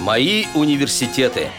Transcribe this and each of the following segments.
Мои университеты.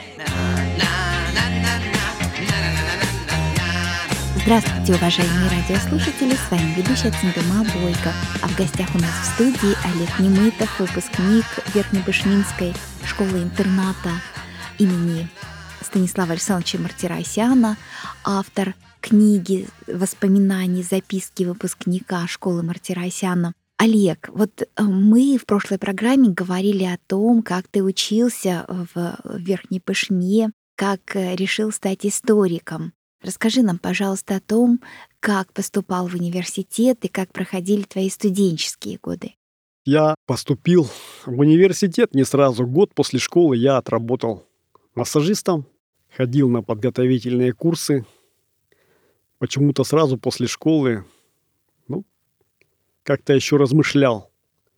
Здравствуйте, уважаемые радиослушатели, с вами ведущая Центума Бойко. А в гостях у нас в студии Олег Немытов, выпускник Верхнебышминской школы-интерната имени Станислава Александровича Мартиросяна, автор книги «Воспоминаний, записки выпускника школы Мартиросяна». Олег, вот мы в прошлой программе говорили о том, как ты учился в Верхней Пышме, как решил стать историком. Расскажи нам, пожалуйста, о том, как поступал в университет и как проходили твои студенческие годы. Я поступил в университет не сразу. Год после школы я отработал массажистом, ходил на подготовительные курсы. Почему-то сразу после школы, как-то еще размышлял.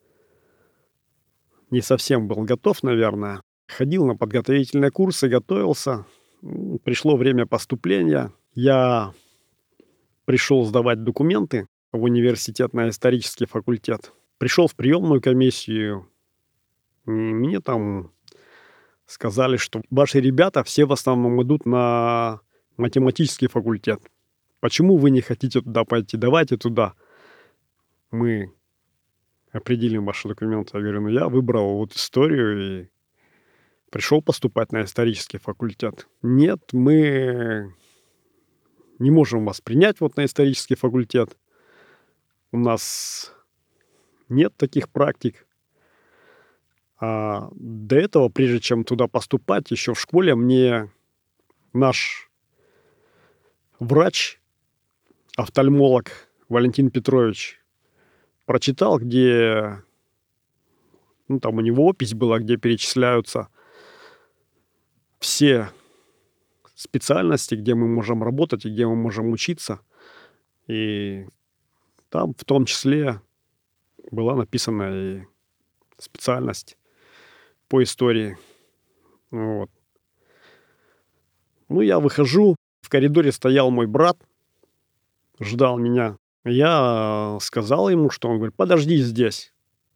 Не совсем был готов, наверное. Ходил на подготовительные курсы, готовился. Пришло время поступления. Я пришел сдавать документы в университет на исторический факультет. Пришел в приемную комиссию. И мне там сказали, что ваши ребята все в основном идут на математический факультет. Почему вы не хотите туда пойти? Давайте туда. Мы определим ваши документы. Я говорю, я выбрал историю и пришел поступать на исторический факультет. Нет, мы не можем вас принять на исторический факультет. У нас нет таких практик. А до этого, прежде чем туда поступать, еще в школе мне наш врач, офтальмолог Валентин Петрович прочитал, где там у него опись была, где перечисляются все специальности, где мы можем работать и где мы можем учиться. И там в том числе была написана и специальность по истории. Я выхожу, в коридоре стоял мой брат, ждал меня. Я сказал ему, что он говорит, подожди здесь.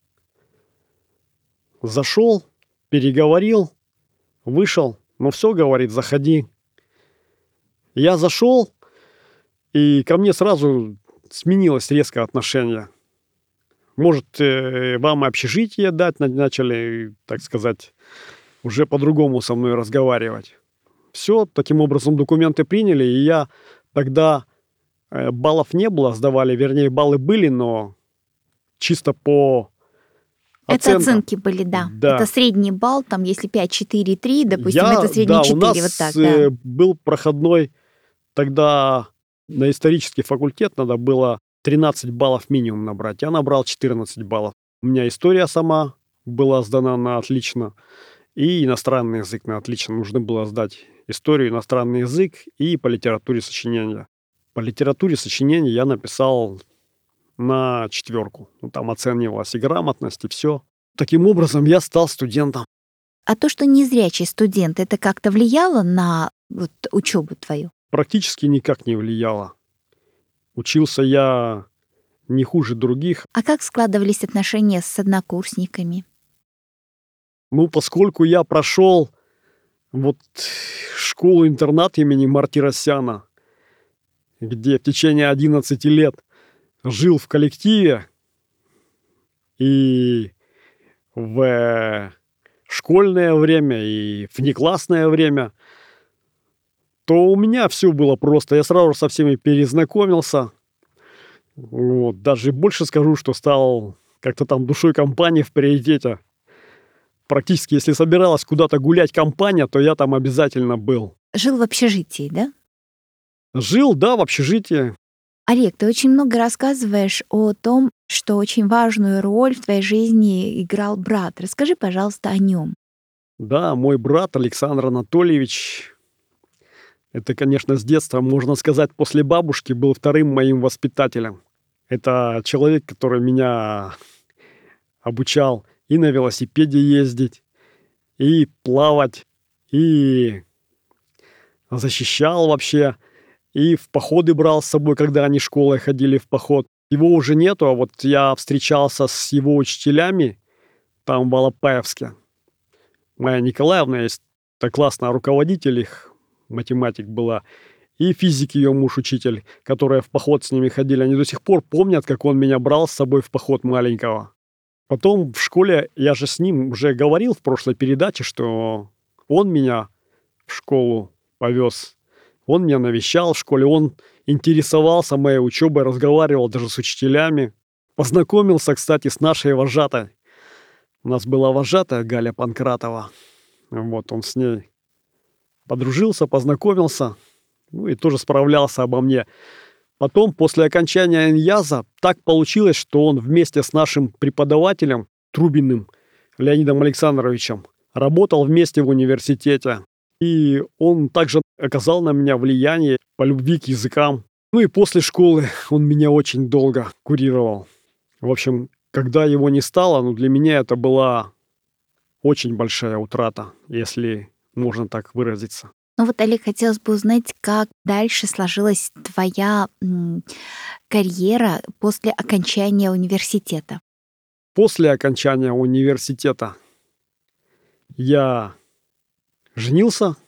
Зашел, переговорил, вышел. Все, говорит, заходи. Я зашел, и ко мне сразу сменилось резко отношение. Может, вам общежитие дать, начали, так сказать, уже по-другому со мной разговаривать. Все, таким образом документы приняли, и я тогда... Баллов не было, сдавали, вернее, баллы были, но чисто по оценкам. Это оценки были, да. Это средний балл, там, если 5, 4, 3, допустим, это средний 4, у нас вот так, да. Был проходной, тогда на исторический факультет надо было 13 баллов минимум набрать. Я набрал 14 баллов. У меня история сама была сдана на отлично, и иностранный язык на отлично. Нужно было сдать историю, иностранный язык и по литературе сочинения. По литературе сочинений я написал на 4. Там оценивалась и грамотность, и все. Таким образом, я стал студентом. А то, что незрячий студент, это как-то влияло на учебу твою? Практически никак не влияло. Учился я не хуже других. А как складывались отношения с однокурсниками? Поскольку я прошел школу-интернат имени Мартиросяна, где в течение 11 лет жил в коллективе и в школьное время, и в неклассное время, то у меня все было просто. Я сразу со всеми перезнакомился. Даже больше скажу, что стал как-то там душой компании в приоритете. Практически, если собиралась куда-то гулять компания, то я там обязательно был. Жил в общежитии, да? Жил, да, в общежитии. Олег, ты очень много рассказываешь о том, что очень важную роль в твоей жизни играл брат. Расскажи, пожалуйста, о нем. Да, мой брат Александр Анатольевич, это, конечно, с детства, можно сказать, после бабушки, был вторым моим воспитателем. Это человек, который меня обучал и на велосипеде ездить, и плавать, и защищал вообще. И в походы брал с собой, когда они школой ходили в поход. Его уже нету, а я встречался с его учителями там в Алапаевске. Майя Николаевна есть, это классная руководитель их, математик была, и физик ее муж, учитель, которые в поход с ними ходили. Они до сих пор помнят, как он меня брал с собой в поход маленького. Потом в школе, я же с ним уже говорил в прошлой передаче, что он меня в школу повез. Он меня навещал в школе, он интересовался моей учебой, разговаривал даже с учителями. Познакомился, кстати, с нашей вожатой. У нас была вожатая Галя Панкратова. Вот он с ней подружился, познакомился, ну и тоже справлялся обо мне. Потом, после окончания иньяза, так получилось, что он вместе с нашим преподавателем Трубиным Леонидом Александровичем работал вместе в университете. И он также оказал на меня влияние по любви к языкам. Ну и после школы он меня очень долго курировал. В общем, когда его не стало, ну для меня это была очень большая утрата, если можно так выразиться. Ну вот, Олег, хотелось бы узнать, как дальше сложилась твоя карьера после окончания университета. После окончания университета я женился,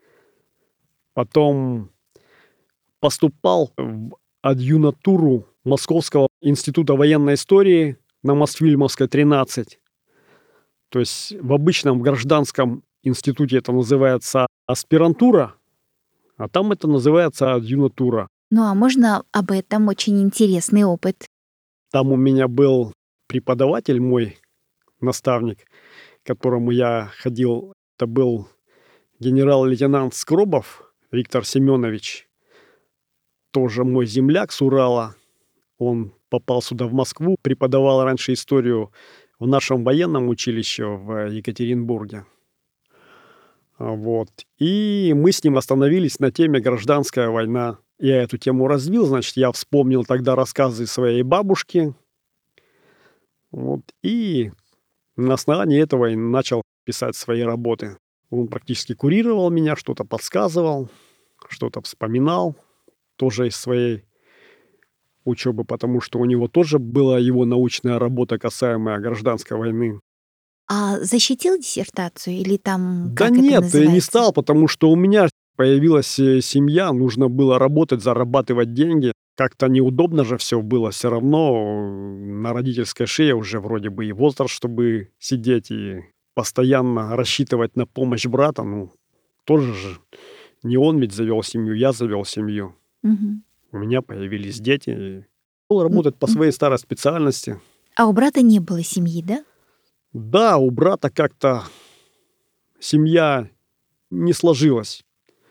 потом поступал в адъюнктуру Московского института военной истории на Мосфильмовской, 13. То есть в обычном гражданском институте это называется аспирантура, а там это называется адъюнктура. Ну а можно об этом? Очень интересный опыт. Там у меня был преподаватель, мой наставник, к которому я ходил. Это был генерал-лейтенант Скробов Виктор Семенович, тоже мой земляк с Урала. Он попал сюда, в Москву, преподавал раньше историю в нашем военном училище в Екатеринбурге. Вот. И мы с ним остановились на теме «Гражданская война». Я эту тему развил, значит, я вспомнил тогда рассказы своей бабушки. Вот. И на основании этого и начал писать свои работы. Он практически курировал меня, что-то подсказывал, что-то вспоминал, тоже из своей учебы, потому что у него тоже была его научная работа, касаемая гражданской войны. А защитил диссертацию или там, Да как это нет, я не называется? стал, потому что у меня появилась семья, нужно было работать, зарабатывать деньги. Как-то неудобно же все было, все равно на родительской шее уже вроде бы и возраст, чтобы сидеть и постоянно рассчитывать на помощь брата. Ну, тоже же не он ведь завел семью, я завел семью. Мгм. У меня появились дети. И был работать по своей старой специальности. А у брата не было семьи, да? Да, у брата как-то семья не сложилась.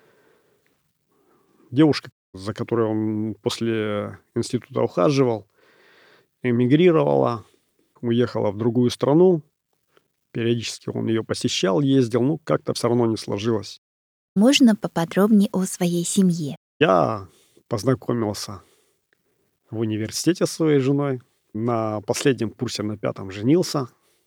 Девушка, за которой он после института ухаживал, эмигрировала, уехала в другую страну. Периодически он ее посещал, ездил, ну как-то все равно не сложилось. Можно поподробнее о своей семье? Я познакомился в университете с своей женой. На последнем курсе, на 5-м, женился.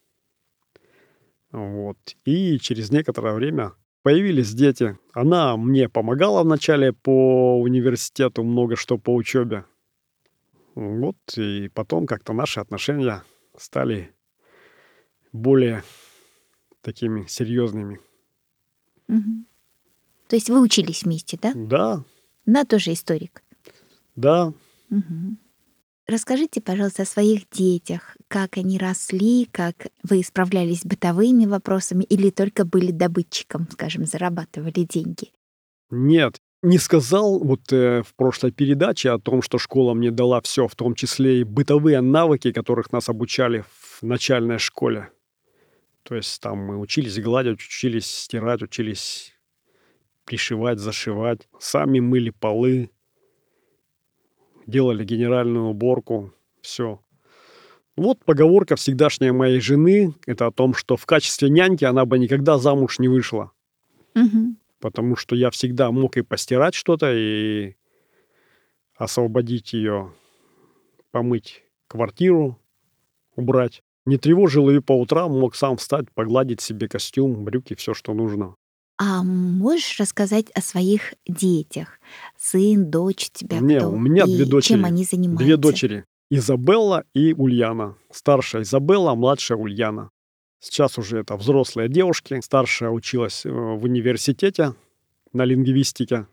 Вот. И через некоторое время появились дети. Она мне помогала вначале по университету, много что по учебе. Вот. И потом как-то наши отношения стали более такими серьезными. Мгм. То есть вы учились вместе, да? Да, Она тоже историк. да. Мгм. Расскажите, пожалуйста, о своих детях. Как они росли, как вы справлялись с бытовыми вопросами или только были добытчиком, скажем, зарабатывали деньги? Нет, не сказал вот в прошлой передаче о том, что школа мне дала все, в том числе и бытовые навыки, которых нас обучали в начальной школе. То есть там мы учились гладить, учились стирать, учились пришивать, зашивать. Сами мыли полы, делали генеральную уборку, все. Вот поговорка всегдашняя моей жены, это о том, что в качестве няньки она бы никогда замуж не вышла. Мгм. Потому что я всегда мог и постирать что-то, и освободить ее, помыть квартиру, убрать. Не тревожил ее по утрам, мог сам встать, погладить себе костюм, брюки, все, что нужно. А можешь рассказать о своих детях? Сын, дочь, у тебя Не, кто? у меня две И дочери. чем они занимаются? Две дочери. Изабелла и Ульяна. Старшая Изабелла, младшая Ульяна. Сейчас уже это взрослые девушки. Старшая училась в университете на лингвистике.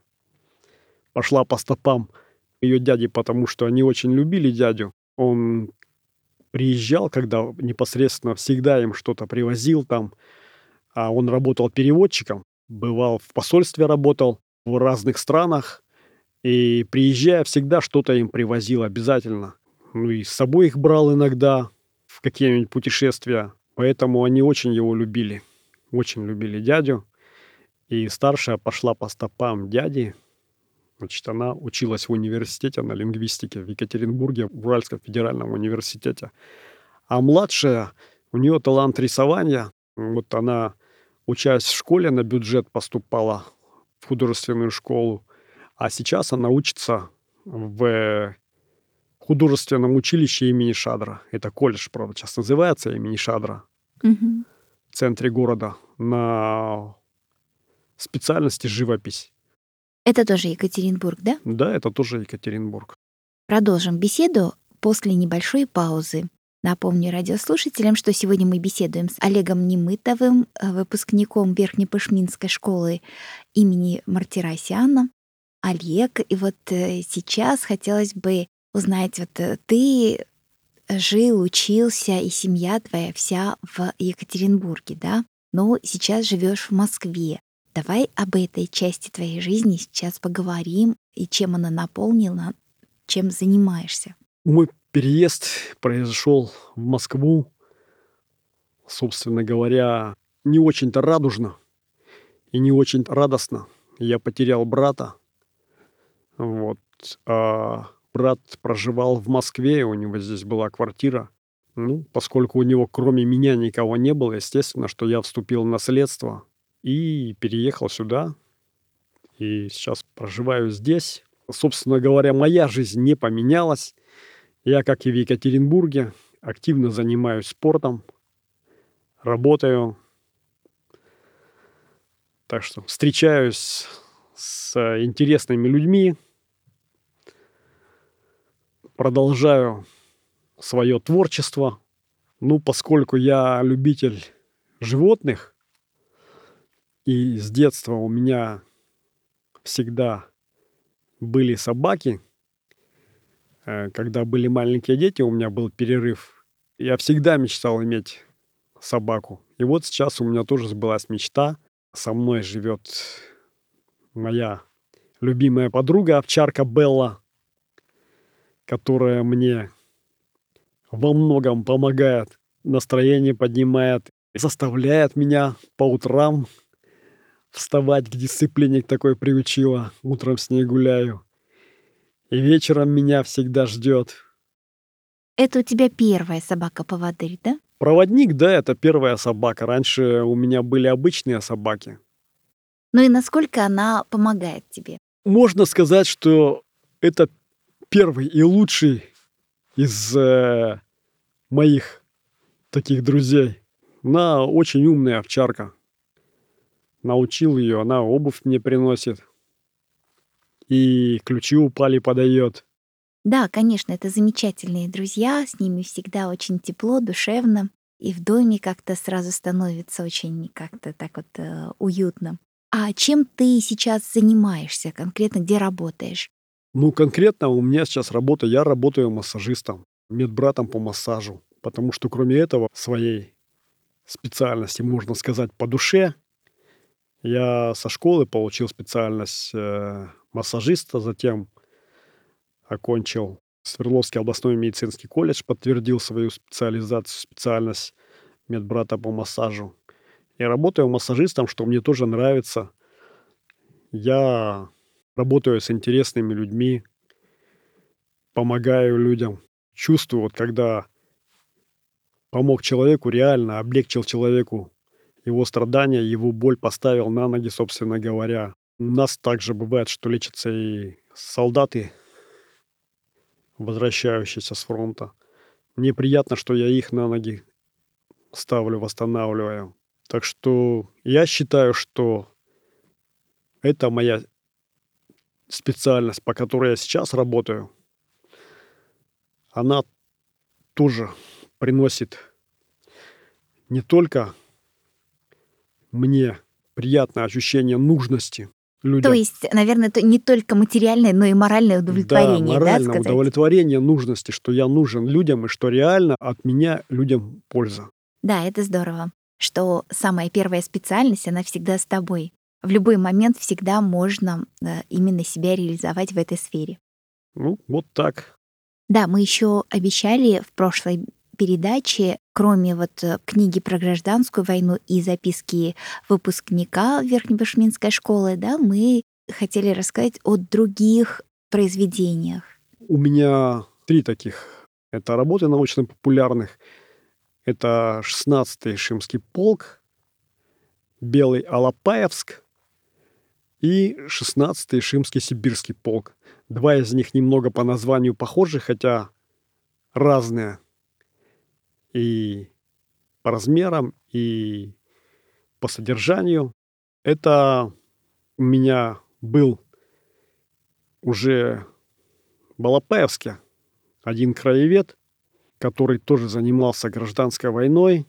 Пошла по стопам ее дяди, потому что они очень любили дядю. Он приезжал, когда непосредственно всегда им что-то привозил там. А он работал переводчиком, бывал в посольстве, работал в разных странах. И приезжая, всегда что-то им привозил обязательно. Ну и с собой их брал иногда в какие-нибудь путешествия. Поэтому они очень его любили. Очень любили дядю. И старшая пошла по стопам дяди. Значит, она училась в университете на лингвистике в Екатеринбурге, в Уральском федеральном университете. А младшая, у нее талант рисования. Вот она, учась в школе, на бюджет поступала в художественную школу. А сейчас она учится в художественном училище имени Шадра. Это колледж, правда, сейчас называется имени Шадра. Мгм. В центре города на специальности живопись. Это тоже Екатеринбург, да? Да, это тоже Екатеринбург. Продолжим беседу после небольшой паузы. Напомню радиослушателям, что сегодня мы беседуем с Олегом Немытовым, выпускником Верхнепышминской школы имени Мартиросяна. Олег, и вот сейчас хотелось бы узнать, ты жил, учился, и семья твоя вся в Екатеринбурге, да? Но сейчас живешь в Москве. Давай об этой части твоей жизни сейчас поговорим, и чем она наполнена, чем занимаешься. Мой переезд произошел в Москву, собственно говоря, не очень-то радужно и не очень радостно. Я потерял брата. Вот. А брат проживал в Москве, у него здесь была квартира. Ну, поскольку у него кроме меня никого не было, естественно, что я вступил в наследство и переехал сюда. И сейчас проживаю здесь. Собственно говоря, моя жизнь не поменялась. Я, как и в Екатеринбурге, активно занимаюсь спортом, работаю. Так что встречаюсь с интересными людьми, продолжаю свое творчество. Ну, поскольку я любитель животных, и с детства у меня всегда были собаки, когда были маленькие дети, у меня был перерыв, я всегда мечтал иметь собаку. И вот сейчас у меня тоже сбылась мечта. Со мной живет моя любимая подруга, овчарка Белла, которая мне во многом помогает, настроение поднимает, заставляет меня по утрам вставать, к дисциплине к такой приучила. Утром с ней гуляю. И вечером меня всегда ждет. Это у тебя первая собака-поводырь, да? Проводник, да, это первая собака. Раньше у меня были обычные собаки. Ну и насколько она помогает тебе? Можно сказать, что это первый и лучший из моих таких друзей. Она очень умная овчарка. Научил ее, она обувь мне приносит. И ключи упали, подает. Да, конечно, это замечательные друзья, с ними всегда очень тепло, душевно, и в доме как-то сразу становится очень как-то так уютно. А чем ты сейчас занимаешься конкретно, где работаешь? Ну, конкретно у меня сейчас работа, я работаю массажистом, медбратом по массажу. Потому что кроме этого, своей специальности, можно сказать, по душе, я со школы получил специальность массажиста, затем окончил Свердловский областной медицинский колледж, подтвердил свою специальность медбрата по массажу. И работаю массажистом, что мне тоже нравится. Я работаю с интересными людьми, помогаю людям. Чувствую, вот когда помог человеку, реально облегчил человеку его страдания, его боль, поставил на ноги, собственно говоря. У нас также бывает, что лечатся и солдаты, возвращающиеся с фронта. Мне приятно, что я их на ноги ставлю, восстанавливаю. Так что я считаю, что это моя специальность, по которой я сейчас работаю. Она тоже приносит не только мне приятное ощущение нужности То людям. есть, наверное, это не только материальное, но и моральное Да, удовлетворение, да, моральное сказать? удовлетворение нужности, что я нужен людям и что реально от меня людям польза. Да, это здорово, что самая первая специальность, она всегда с тобой. В любой момент всегда можно именно себя реализовать в этой сфере. Ну, вот так. Да, мы еще обещали в прошлой передаче, кроме книги про гражданскую войну и записки выпускника Верхнебашминской школы, да, мы хотели рассказать о других произведениях. У меня 3 таких. Это работы научно-популярных. Это 16-й Шимский полк, Белый Алапаевск и 16-й Шимский Сибирский полк. 2 из них немного по названию похожи, хотя разные и по размерам, и по содержанию. Это у меня был уже в Алапаевске один краевед, который тоже занимался гражданской войной,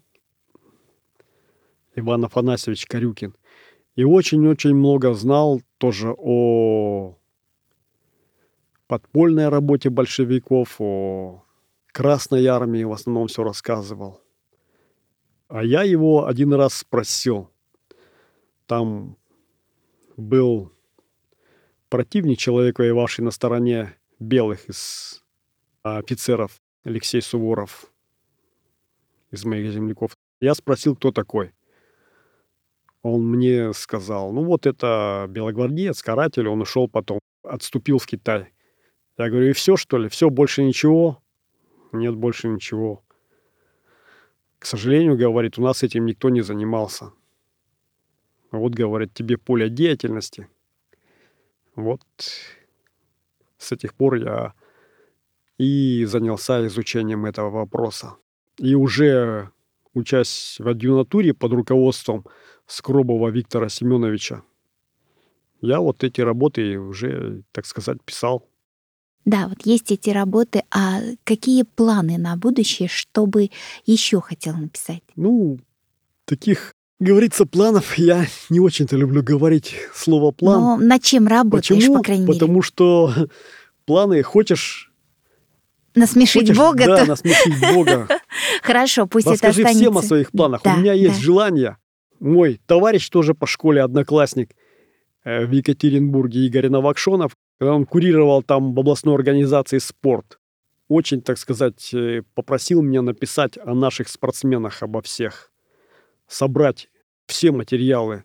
Иван Афанасьевич Корюкин. И очень-очень много знал тоже о подпольной работе большевиков, о Красной армии, в основном все рассказывал. А я его один раз спросил. Там был противник, человек, воевавший на стороне белых из офицеров, Алексей Суворов, из моих земляков. Я спросил, кто такой. Он мне сказал, ну вот это белогвардеец, каратель, он ушел потом, отступил в Китай. Я говорю, и все, что ли? Все, больше ничего? Нет, больше ничего. К сожалению, говорит, у нас этим никто не занимался. Вот, говорит, тебе поле деятельности. Вот с этих пор я и занялся изучением этого вопроса. И уже учась в адъюнктуре под руководством Скробова Виктора Семеновича, я вот эти работы уже, так сказать, писал. Да, вот есть эти работы, а какие планы на будущее, что бы еще хотел написать? Ну, таких, говорится, планов я не очень-то люблю говорить слово «план». Но над чем работаешь, Почему? по крайней мере? Потому что планы хочешь... Насмешить Бога? Да, насмешить Бога. Хорошо, пусть это Расскажи останется. всем о своих планах. Да, У меня есть да. желание. Мой товарищ тоже по школе, одноклассник в Екатеринбурге, Игорь Новокшонов, когда он курировал там в областной организации «Спорт», очень, так сказать, попросил меня написать о наших спортсменах, обо всех, собрать все материалы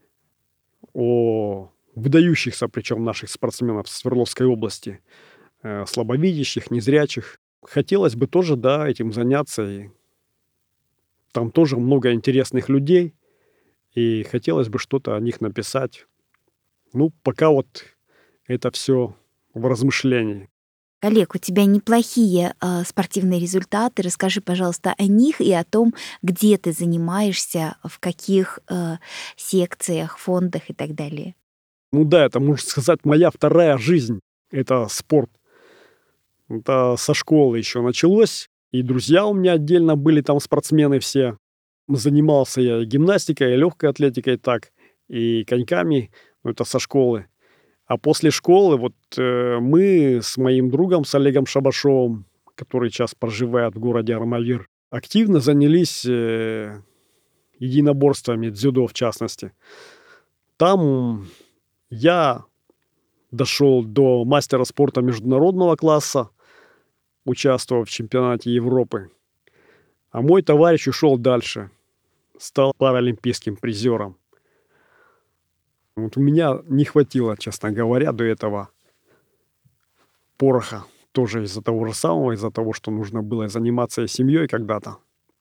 о выдающихся, причем наших спортсменов Свердловской области, слабовидящих, незрячих. Хотелось бы тоже, да, этим заняться. И там тоже много интересных людей, и хотелось бы что-то о них написать. Ну, пока вот это все в размышлении. Олег, у тебя неплохие спортивные результаты. Расскажи, пожалуйста, о них и о том, где ты занимаешься, в каких секциях, фондах и так далее. Ну да, это, можно сказать, моя вторая жизнь. Это спорт. Это со школы еще началось. И друзья у меня отдельно были там спортсмены все. Занимался я и гимнастикой, и легкой атлетикой так, и коньками. Ну, это со школы. А после школы вот мы с моим другом, с Олегом Шабашовым, который сейчас проживает в городе Армавир, активно занялись единоборствами, дзюдо в частности. Там я дошел до мастера спорта международного класса, участвовал в чемпионате Европы. А мой товарищ ушел дальше, стал паралимпийским призером. Вот у меня не хватило, честно говоря, до этого пороха. Тоже из-за того же самого, из-за того, что нужно было заниматься и семьей когда-то.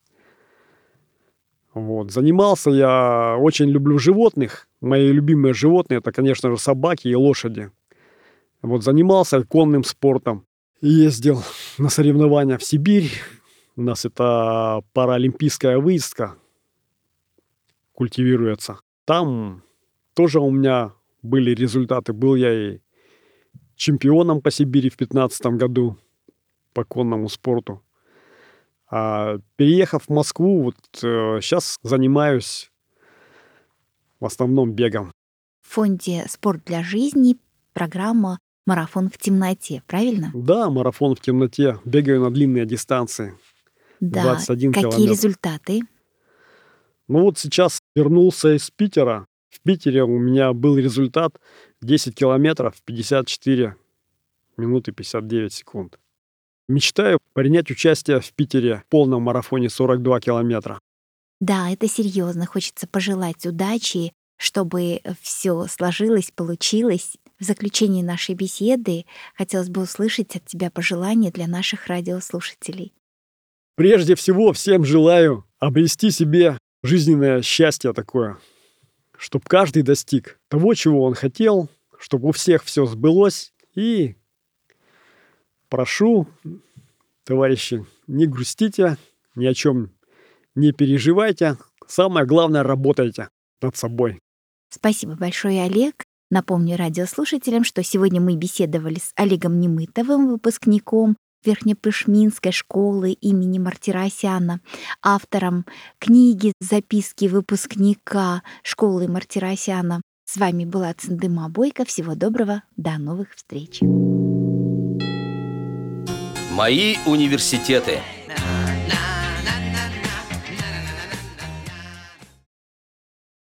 Вот. Занимался я, очень люблю животных. Мои любимые животные — это, конечно же, собаки и лошади. Вот занимался конным спортом. Ездил на соревнования в Сибирь. У нас это паралимпийская выездка культивируется. Там тоже у меня были результаты. Был я и чемпионом по Сибири в 2015 году по конному спорту. Переехав в Москву, вот сейчас занимаюсь в основном бегом. В фонде «Спорт для жизни» программа «Марафон в темноте», правильно? Да, марафон в темноте. Бегаю на длинные дистанции. Да. 21 Какие километр. результаты? Ну вот сейчас вернулся из Питера. В Питере у меня был результат 10 километров 54 минуты 59 секунд. Мечтаю принять участие в Питере в полном марафоне 42 километра. Да, это серьезно. Хочется пожелать удачи, чтобы все сложилось, получилось. В заключении нашей беседы хотелось бы услышать от тебя пожелания для наших радиослушателей. Прежде всего, всем желаю обрести себе жизненное счастье такое, чтобы каждый достиг того, чего он хотел, чтобы у всех все сбылось. И прошу, товарищи, не грустите, ни о чем не переживайте. Самое главное, работайте над собой. Спасибо большое, Олег. Напомню радиослушателям, что сегодня мы беседовали с Олегом Немытовым, выпускником Верхнепышминской школы имени Мартиросяна, автором книги «Записки выпускника школы Мартиросяна». С вами была Цындыма Бойко. Всего доброго, до новых встреч. Мои университеты.